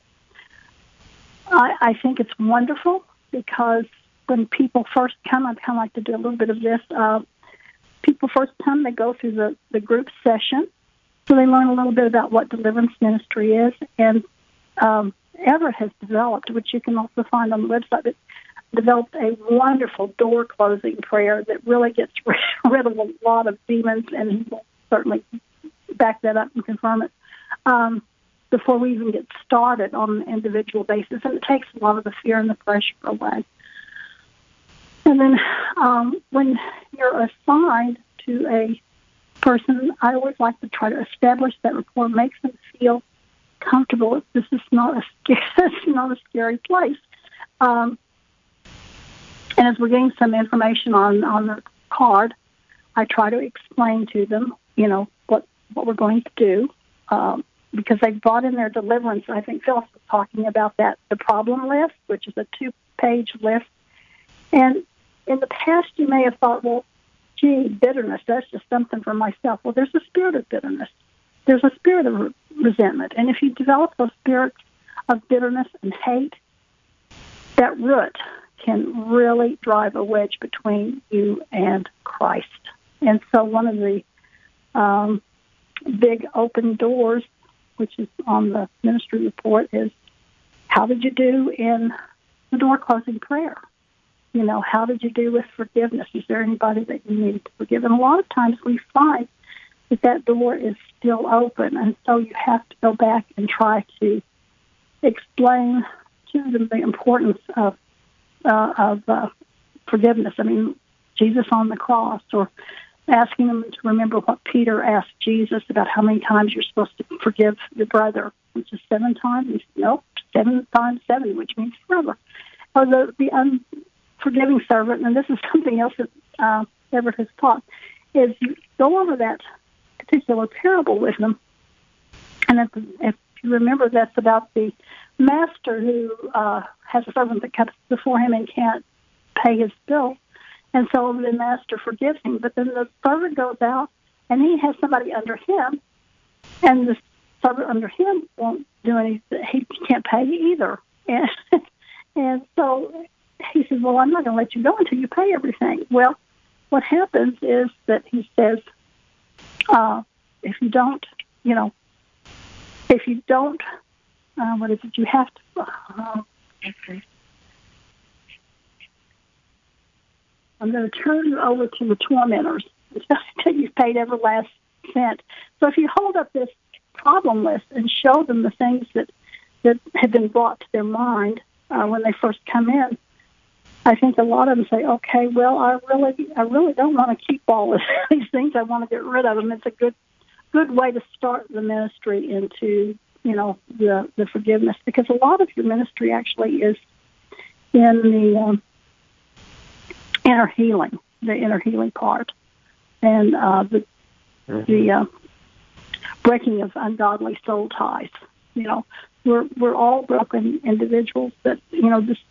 I, I think it's wonderful, because when people first come, I'd kind of like to do a little bit of this. Uh, people first come, they go through the, the group session, so they learn a little bit about what deliverance ministry is. And um, Everett has developed, which you can also find on the website, but developed a wonderful door-closing prayer that really gets rid of a lot of demons, and he will certainly back that up and confirm it, um, before we even get started on an individual basis. And it takes a lot of the fear and the pressure away. And then um, when you're assigned to a person, I always like to try to establish that rapport, makes them feel comfortable. This is not a scary, it's not a scary place. Um, and as we're getting some information on, on the card, I try to explain to them, you know, what, what we're going to do, um, because they brought in their deliverance. I think Phyllis was talking about that, the problem list, which is a two-page list. And in the past, you may have thought, well, gee, bitterness, that's just something for myself. Well, there's a spirit of bitterness. There's a spirit of re- resentment. And if you develop those spirits of bitterness and hate, that root can really drive a wedge between you and Christ. And so one of the um, big open doors, which is on the ministry report, is how did you do in the door-closing prayer? You know, how did you do with forgiveness? Is there anybody that you needed to forgive? And a lot of times we find that that door is still open, and so you have to go back and try to explain to them the importance of uh, of uh, forgiveness. I mean, Jesus on the cross, or asking them to remember what Peter asked Jesus about how many times you're supposed to forgive your brother, which is seven times. He said, nope, seven times seven, which means forever. Or the, the unforgiving servant, and this is something else that uh, Everett has taught, is you go over that particular parable with them, and if, if you remember, that's about the master who uh, has a servant that comes before him and can't pay his bill. And so the master forgives him, but then the servant goes out, and he has somebody under him, and the servant under him won't do anything. He can't pay either. And, and so he says, well, I'm not going to let you go until you pay everything. Well, what happens is that he says, uh, if you don't, you know, if you don't, uh, what is it, you have to, uh, okay. I'm going to turn you over to the tormentors until you've paid every last cent. So if you hold up this problem list and show them the things that, that have been brought to their mind uh, when they first come in, I think a lot of them say, okay, well, I really I really don't want to keep all this, these things. I want to get rid of them. It's a good good way to start the ministry into, you know, the, the forgiveness, because a lot of your ministry actually is in the um, inner healing, the inner healing part, and uh, the mm-hmm. the uh, breaking of ungodly soul ties. You know, we're we're all broken individuals. That, you know, this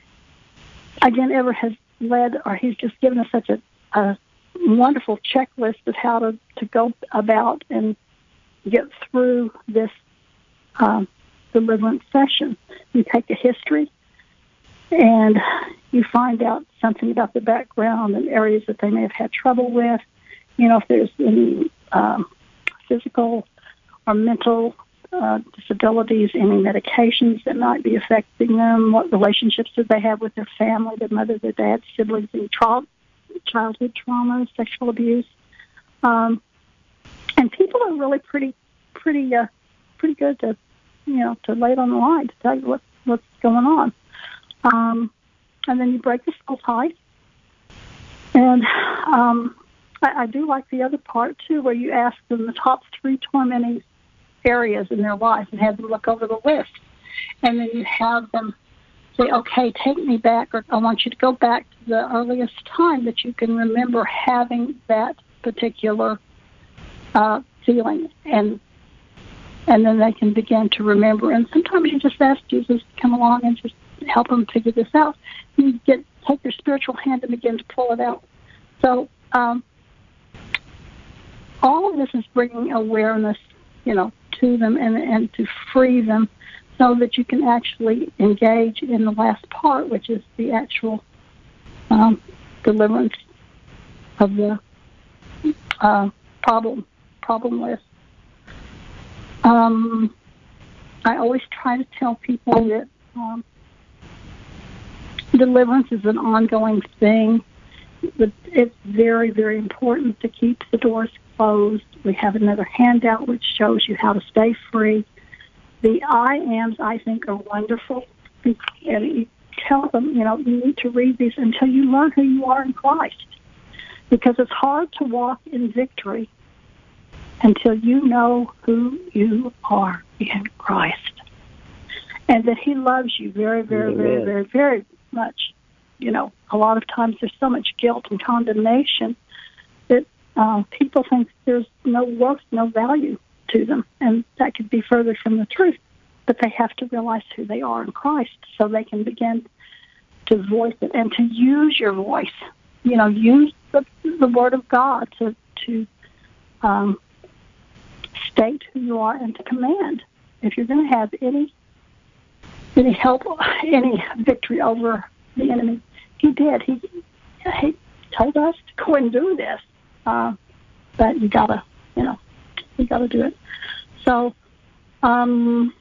again, Everett has led, or he's just given us such a, a wonderful checklist of how to, to go about and get through this um, deliverance session. You take a history, and you find out something about the background and areas that they may have had trouble with. You know, if there's any um, physical or mental uh, disabilities, any medications that might be affecting them, what relationships do they have with their family, their mother, their dad, siblings, any tra- childhood trauma, sexual abuse. Um, and people are really pretty, pretty, uh, pretty good to, you know, to lay it on the line to tell you what, what's going on. Um, and then you break the soul ties. And um, I, I do like the other part, too, where you ask them the top three tormenting areas in their life and have them look over the list. And then you have them say, okay, take me back, or I want you to go back to the earliest time that you can remember having that particular uh, feeling. And and then they can begin to remember. And sometimes you just ask Jesus to come along and just help them figure this out. You get take your spiritual hand and begin to pull it out. So um, all of this is bringing awareness, you know, to them and, and to free them so that you can actually engage in the last part, which is the actual um, deliverance of the uh, problem problem list. Um, I always try to tell people that um, deliverance is an ongoing thing. But it's very, very important to keep the doors closed. We have another handout which shows you how to stay free. The I ams, I think, are wonderful. And you tell them, you know, you need to read these until you learn who you are in Christ. Because it's hard to walk in victory until you know who you are in Christ. And that He loves you very, very, Amen. very, very, very much. You know, a lot of times there's so much guilt and condemnation that uh, people think there's no worth, no value to them. And that could be further from the truth. But they have to realize who they are in Christ so they can begin to voice it and to use your voice. You know, use the, the Word of God to, to um, state who you are and to command. If you're going to have any any help, any victory over the enemy, He did. He he told us to go and do this, uh, but you gotta, you know, you gotta do it. So, um,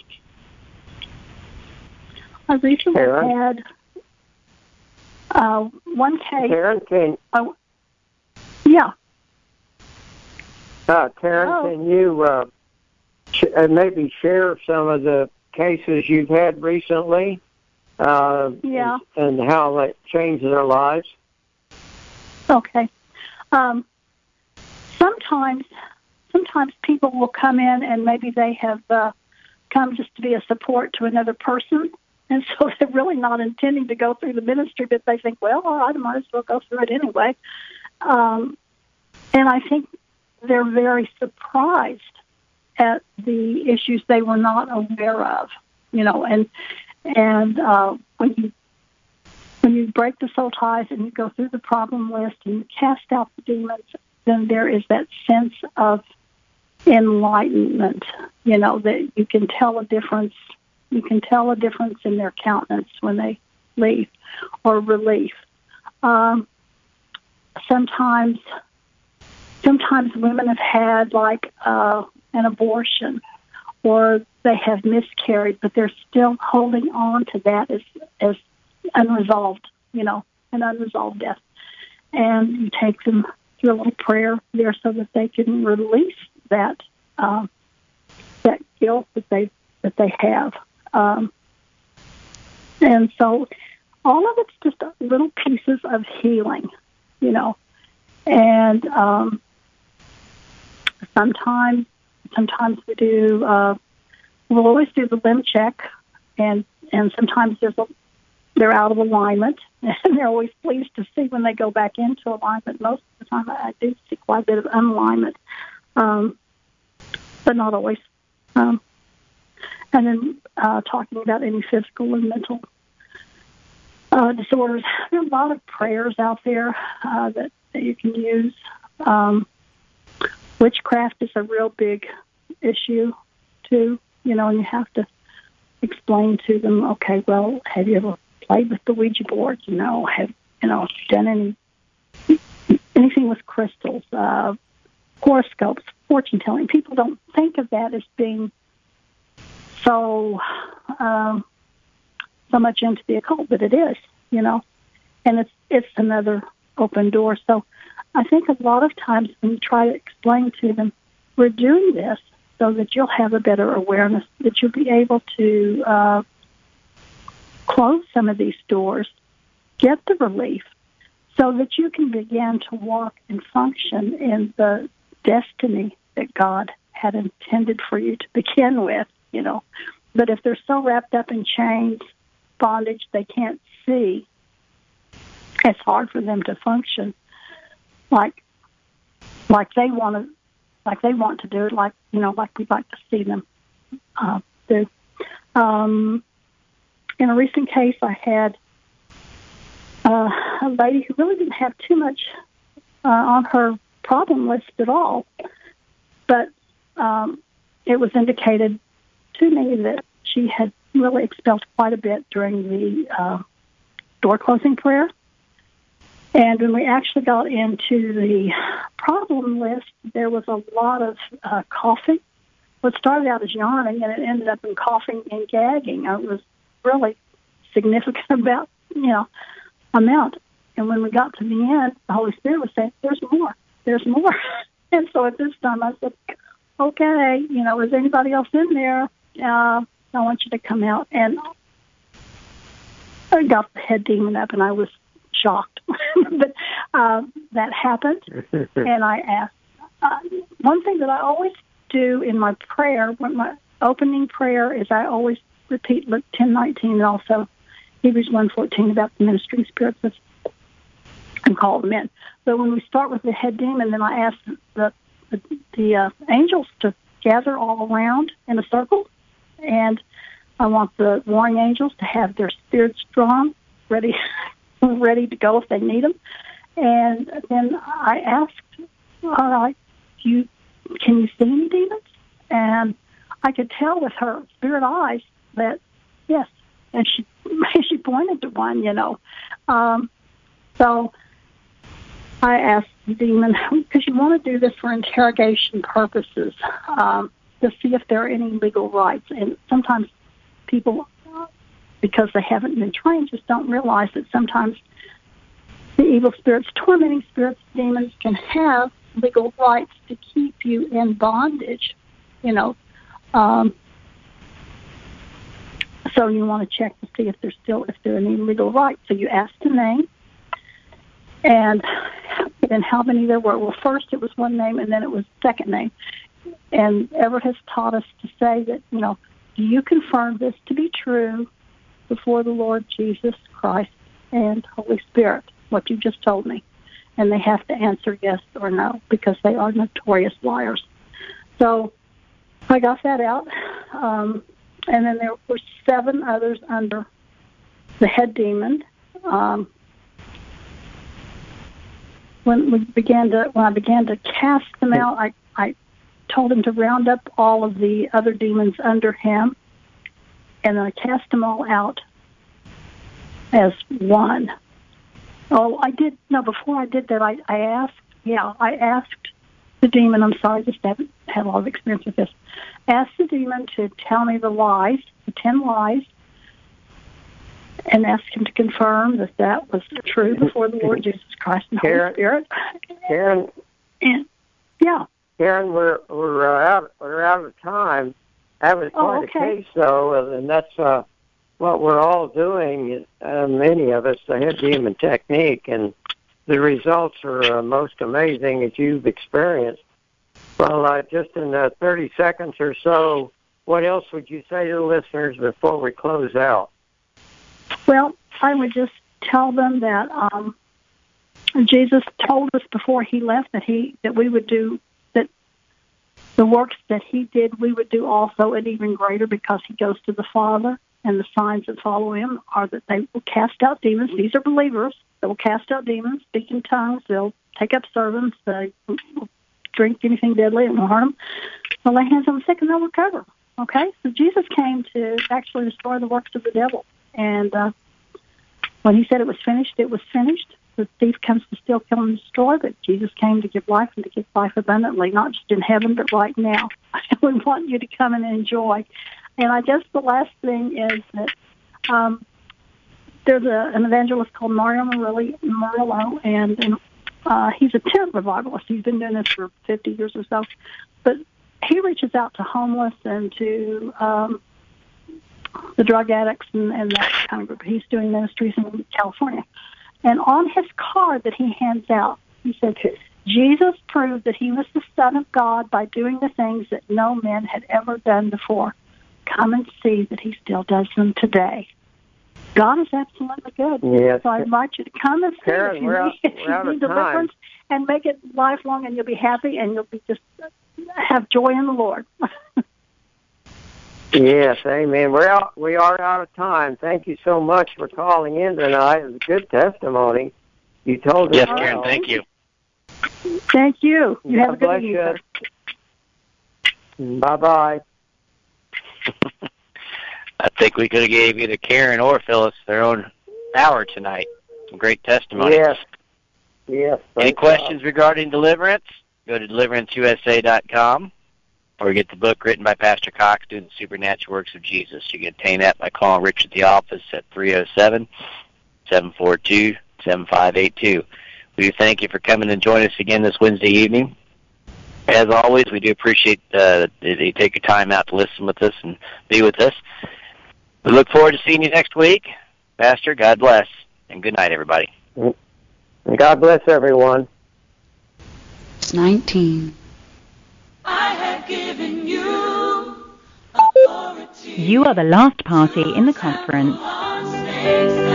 I recently Karen? had uh, one case. Karen, can uh, yeah. Uh, Karen, oh. can you uh, sh- uh, maybe share some of the cases you've had recently? uh, Yeah. and, and how that changed their lives? Okay. Um, sometimes, sometimes people will come in and maybe they have uh, come just to be a support to another person, and so they're really not intending to go through the ministry, but they think, well, all right, I might as well go through it anyway. Um, and I think they're very surprised at the issues they were not aware of, you know, and and uh, when you when you break the soul ties and you go through the problem list and you cast out the demons, then there is that sense of enlightenment, you know, that you can tell a difference. You can tell a difference in their countenance when they leave, or relief. Um, sometimes, sometimes women have had like uh, an abortion, or they have miscarried, but they're still holding on to that as as unresolved, you know, an unresolved death. And you take them through a little prayer there so that they can release that um, that guilt that they that they have. Um, and so all of it's just little pieces of healing, you know. And um, sometimes, sometimes we do. Uh, we'll always do the limb check, and and sometimes there's a, they're out of alignment, and they're always pleased to see when they go back into alignment. Most of the time, I do see quite a bit of unalignment, um, but not always. Um, and then uh, talking about any physical and mental uh, disorders, there are a lot of prayers out there uh, that, that you can use. Um, witchcraft is a real big issue, too, you know, and you have to explain to them, okay, well, have you ever played with the Ouija board? You know, have, you know, done any anything with crystals, uh, horoscopes, fortune telling? People don't think of that as being so um, so much into the occult, but it is, you know, and it's it's another open door. So I think a lot of times when you try to explain to them, we're doing this so that you'll have a better awareness, that you'll be able to uh, close some of these doors, get the relief, so that you can begin to walk and function in the destiny that God had intended for you to begin with, you know. But if they're so wrapped up in chains, bondage, they can't see, it's hard for them to function like like they want to like they want to do it, like, you know, like we'd like to see them uh, do. Um, in a recent case, I had uh, a lady who really didn't have too much uh, on her problem list at all, but um, it was indicated to me that she had really expelled quite a bit during the uh, door closing prayer. And when we actually got into the problem list, there was a lot of uh, coughing. What started out as yawning, and it ended up in coughing and gagging. It was really significant about, you know, amount. And when we got to the end, the Holy Spirit was saying, there's more, there's more. And so at this time I said, okay, you know, is anybody else in there? Uh, I want you to come out. And I got the head demon up, and I was shocked. But uh, that happened, and I asked. Uh, one thing that I always do in my prayer, when my opening prayer, is I always repeat Luke ten nineteen and also Hebrews one fourteen about the ministering spirits and call them in. But when we start with the head demon, then I ask the the, the uh, angels to gather all around in a circle, and I want the warring angels to have their spirits drawn, ready. ready to go if they need them. And then I asked, all right, you, can you see any demons? And I could tell with her spirit eyes that, yes. And she she pointed to one, you know. Um, so I asked the demon, because you want to do this for interrogation purposes, um, to see if there are any legal rights. And sometimes people, because they haven't been trained, just don't realize that sometimes the evil spirits, tormenting spirits, demons can have legal rights to keep you in bondage, you know. Um, So you want to check to see if there's still if there are any legal rights. So you ask the name, and then how many there were. Well, first it was one name, and then it was second name. And Everett has taught us to say that, you know, do you confirm this to be true before the Lord Jesus Christ and Holy Spirit, what you just told me? And they have to answer yes or no, because they are notorious liars. So I got that out. Um, and then there were seven others under the head demon. Um, when we began to, when I began to cast them out, I, I told him to round up all of the other demons under him, and then I cast them all out as one. Oh, I did, no, before I did that, I, I asked, yeah, I asked the demon, I'm sorry, I just haven't had a lot of experience with this, asked the demon to tell me the lies, the ten lies, and asked him to confirm that that was true before the Lord Jesus Christ and Holy Karen, Spirit. Karen, And, yeah. Karen, we're we're uh, out we're out of time. That was quite Oh, okay. a case, though, and that's uh, what we're all doing. Uh, many of us, the head demon technique, and the results are uh, most amazing that you've experienced. Well, uh, just in uh, thirty seconds or so, what else would you say to the listeners before we close out? Well, I would just tell them that um, Jesus told us before he left that he that we would do that the works that he did we would do also, and even greater, because he goes to the Father, and the signs that follow him are that they will cast out demons. These are believers that will cast out demons, speak in tongues, they'll take up servants, they will drink anything deadly, it won't hurt them. They'll lay hands on the sick and they'll recover. Okay? So Jesus came to actually destroy the works of the devil. And uh, when he said it was finished, it was finished. The thief comes to steal, kill, and destroy, but Jesus came to give life and to give life abundantly, not just in heaven, but right now. We want you to come and enjoy. And I guess the last thing is that um, there's a, an evangelist called Mario Murillo, Murillo and, and uh, he's a tent revivalist. He's been doing this for fifty years or so. But he reaches out to homeless and to um, the drug addicts and, and that kind of group. He's doing ministries in California. And on his card that he hands out, he said, Jesus proved that he was the Son of God by doing the things that no man had ever done before. Come and see that he still does them today. God is absolutely good. Yes. So I invite you to come and see Karen, if you we're out, need, if we're you out need of deliverance, time. and make it lifelong, and you'll be happy, and you'll be just have joy in the Lord. Yes, amen. We're out, we are out of time. Thank you so much for calling in tonight. It was a good testimony. You told us Yes, well. Karen, thank you. Thank you. You have a God good bless evening, you. Bye-bye. I think we could have gave either Karen or Phyllis their own hour tonight. Some great testimony. Yes. Yes. Any thank questions God. regarding deliverance? Go to deliverance U S A dot com or get the book written by Pastor Cox, Doing the Supernatural Works of Jesus. You can obtain that by calling Rich at the office at three oh seven, seven four two, seven five eight two. We do thank you for coming and joining us again this Wednesday evening. As always, we do appreciate uh, that you take your time out to listen with us and be with us. We look forward to seeing you next week. Pastor, God bless, and good night, everybody. God bless everyone. It's nineteen. I have given you authority. You are the last party in the conference. On snakes